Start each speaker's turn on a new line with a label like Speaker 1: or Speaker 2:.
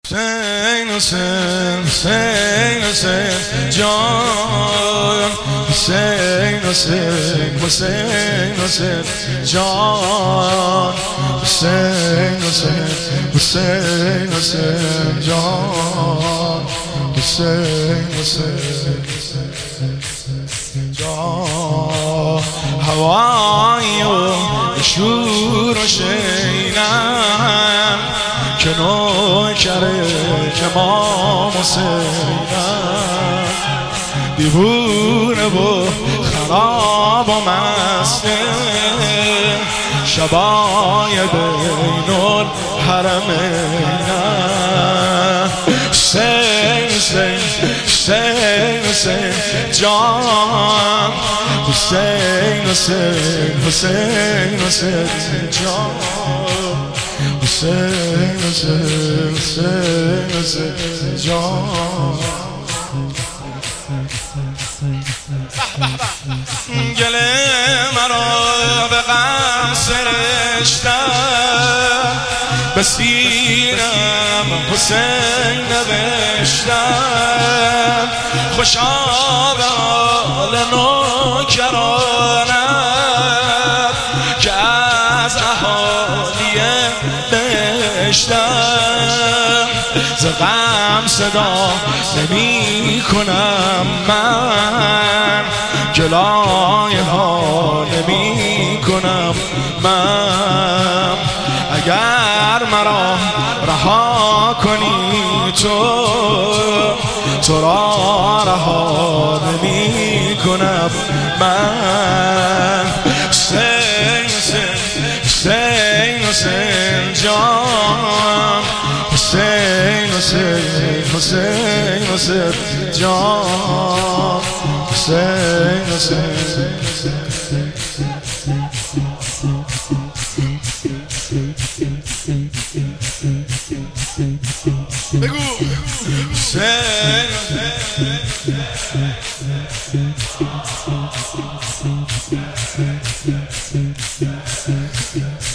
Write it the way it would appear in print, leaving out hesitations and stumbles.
Speaker 1: حسین حسین حسین حسین جان حسین حسین حسین حسین جان حسین حسین حسین حسین جان حسین حسین جان هوایی و شور و شینم که نوکره که امام حسینم دیوونه و خراب و مسته شبای بین الحرمینم حسین حسین حسین حسین جان حسین حسین حسین حسین جان حسین حسین حسین حسین جان گل مرا به غم سرشتم به سینم حسین نوشتم خوشا به حال نوکرانم که از اهالی بهشتم ز غم صدا نمی کنم من گلای ها نمی کنم من اگر مرا رها کنی تو را رها نمی کنم من حسین حسین حسین حسین جان حسین حسین حسین حسین جان حسین حسین بگو حسین حسین